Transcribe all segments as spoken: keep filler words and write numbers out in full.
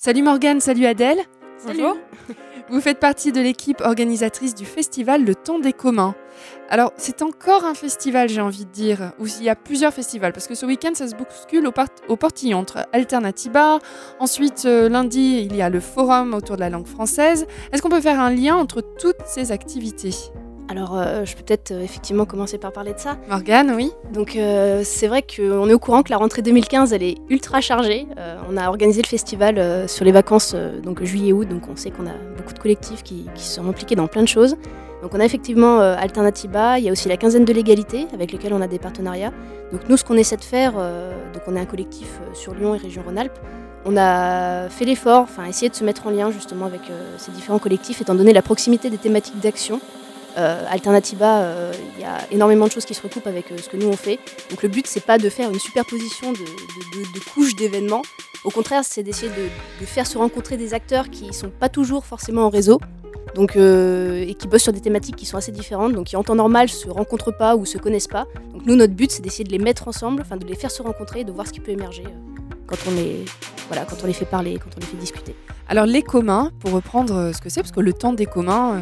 Salut Morgane, salut Adèle. Bonjour. Vous faites partie de l'équipe organisatrice du festival Le Temps des communs. Alors, c'est encore un festival, j'ai envie de dire, où il y a plusieurs festivals, parce que ce week-end, ça se bouscule au, part- au portillon entre Alternatiba. Ensuite, euh, lundi, il y a le forum autour de la langue française. Est-ce qu'on peut faire un lien entre toutes ces activités ? Alors, euh, je peux peut-être euh, effectivement commencer par parler de ça. Morgane, oui. Donc, euh, c'est vrai qu'on est au courant que la rentrée deux mille quinze, elle est ultra chargée. Euh, on a organisé le festival euh, sur les vacances, euh, donc juillet-août, donc on sait qu'on a beaucoup de collectifs qui, qui sont impliqués dans plein de choses. Donc, on a effectivement euh, Alternatiba, il y a aussi la quinzaine de l'égalité, avec lesquels on a des partenariats. Donc, nous, ce qu'on essaie de faire, euh, donc on est un collectif euh, sur Lyon et région Rhône-Alpes. On a fait l'effort, enfin, essayé de se mettre en lien justement avec euh, ces différents collectifs, étant donné la proximité des thématiques d'action. Euh, Alternatiba, il euh, y a énormément de choses qui se recoupent avec euh, ce que nous on fait. Donc le but, c'est pas de faire une superposition de, de, de, de couches d'événements. Au contraire, c'est d'essayer de, de faire se rencontrer des acteurs qui sont pas toujours forcément en réseau, donc, euh, et qui bossent sur des thématiques qui sont assez différentes, donc qui en temps normal se rencontrent pas ou se connaissent pas. Donc nous, notre but, c'est d'essayer de les mettre ensemble, enfin de les faire se rencontrer et de voir ce qui peut émerger euh, quand on les, voilà, quand on les fait parler, quand on les fait discuter. Alors les communs, pour reprendre ce que c'est, parce que le temps des communs... Euh...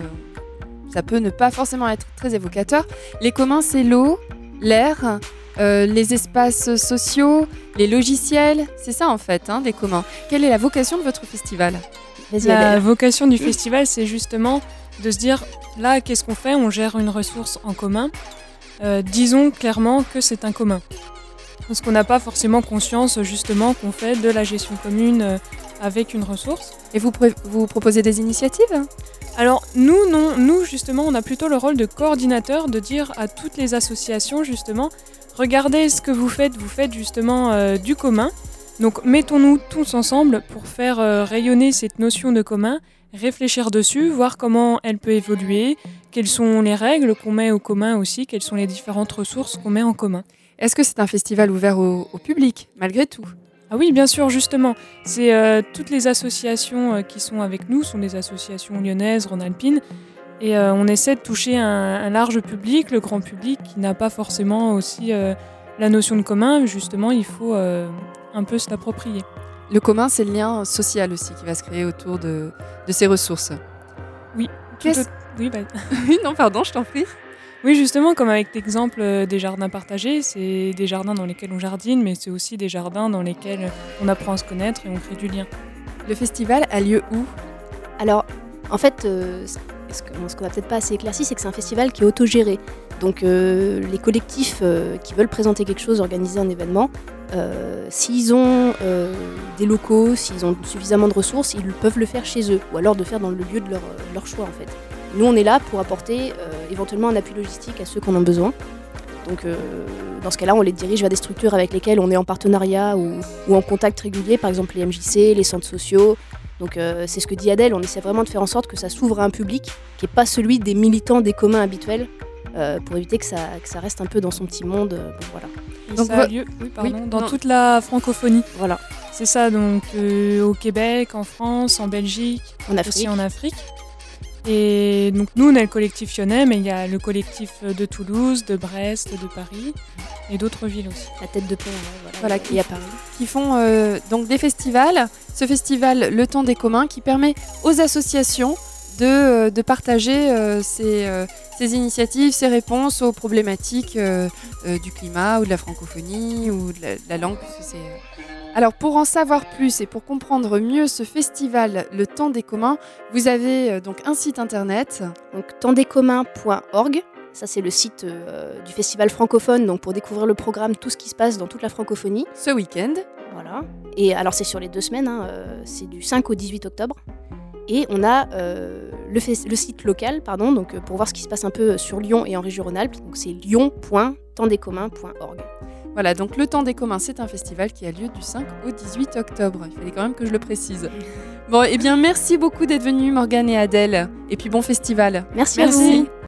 ça peut ne pas forcément être très évocateur. Les communs, c'est l'eau, l'air, euh, les espaces sociaux, les logiciels. C'est ça, en fait, hein, des communs. Quelle est la vocation de votre festival ? Vas-y, La Adèle. vocation du festival, c'est justement de se dire, là, qu'est-ce qu'on fait ? On gère une ressource en commun. Euh, disons clairement que c'est un commun. Parce qu'on n'a pas forcément conscience, justement, qu'on fait de la gestion commune euh, avec une ressource. Et vous, pr- vous proposez des initiatives ? Alors nous, non, nous justement, on a plutôt le rôle de coordinateur, de dire à toutes les associations justement, regardez ce que vous faites, vous faites justement euh, du commun. Donc mettons-nous tous ensemble pour faire euh, rayonner cette notion de commun, réfléchir dessus, voir comment elle peut évoluer, quelles sont les règles qu'on met au commun aussi, quelles sont les différentes ressources qu'on met en commun. Est-ce que c'est un festival ouvert au, au public, malgré tout ? Ah oui, bien sûr, justement. C'est euh, toutes les associations euh, qui sont avec nous, sont des associations lyonnaises, rhône-alpines. Et euh, on essaie de toucher un, un large public, le grand public, qui n'a pas forcément aussi euh, la notion de commun. Justement, il faut euh, un peu se l'approprier. Le commun, c'est le lien social aussi qui va se créer autour de, de ces ressources. Oui. Qu'est-ce... Tout au... Oui, bah... oui, non, pardon, je t'en prie. Oui, justement, comme avec l'exemple des jardins partagés, c'est des jardins dans lesquels on jardine, mais c'est aussi des jardins dans lesquels on apprend à se connaître et on crée du lien. Le festival a lieu où ? Alors, en fait, euh, ce qu'on n'a peut-être pas assez éclairci, c'est que c'est un festival qui est autogéré. Donc, euh, les collectifs euh, qui veulent présenter quelque chose, organiser un événement, euh, s'ils ont euh, des locaux, s'ils ont suffisamment de ressources, ils peuvent le faire chez eux, ou alors de faire dans le lieu de leur, de leur choix, en fait. Nous, on est là pour apporter euh, éventuellement un appui logistique à ceux qui en ont besoin. Donc, euh, dans ce cas-là, on les dirige vers des structures avec lesquelles on est en partenariat ou, ou en contact régulier, par exemple les M J C, les centres sociaux. Donc, euh, c'est ce que dit Adèle, on essaie vraiment de faire en sorte que ça s'ouvre à un public qui n'est pas celui des militants des communs habituels, euh, pour éviter que ça, que ça reste un peu dans son petit monde. Euh, bon, voilà. Et Donc, ça a vo- lieu oui, pardon, oui, dans non. toute la francophonie. Voilà. C'est ça, donc euh, au Québec, en France, en Belgique, En Afrique. aussi en Afrique. Et donc nous, on a le collectif lyonnais, mais il y a le collectif de Toulouse, de Brest, de Paris et d'autres villes aussi. La tête de pont, ouais, voilà. Voilà, Et qui- à Paris. qui font euh, donc des festivals. Ce festival, Le Temps des communs, qui permet aux associations de, euh, de partager euh, ces, euh, ces initiatives, ces réponses aux problématiques euh, euh, du climat ou de la francophonie ou de la, de la langue. Parce que c'est, euh, Alors, pour en savoir plus et pour comprendre mieux ce festival, Le Temps des communs, vous avez euh, donc un site internet. Donc, tendescommuns point org. Ça, c'est le site euh, du festival francophone, donc pour découvrir le programme, tout ce qui se passe dans toute la francophonie. Ce week-end. Voilà. Et alors, c'est sur les deux semaines, hein, euh, c'est du cinq au dix-huit octobre. Et on a euh, le, fes- le site local, pardon, donc euh, pour voir ce qui se passe un peu sur Lyon et en région Rhône-Alpes. Donc, c'est lyon point tendescommuns point org. Voilà, donc Le Temps des communs, c'est un festival qui a lieu du cinq au dix-huit octobre. Il fallait quand même que je le précise. Bon, eh bien, merci beaucoup d'être venus, Morgane et Adèle. Et puis, bon festival. Merci, à Merci. vous.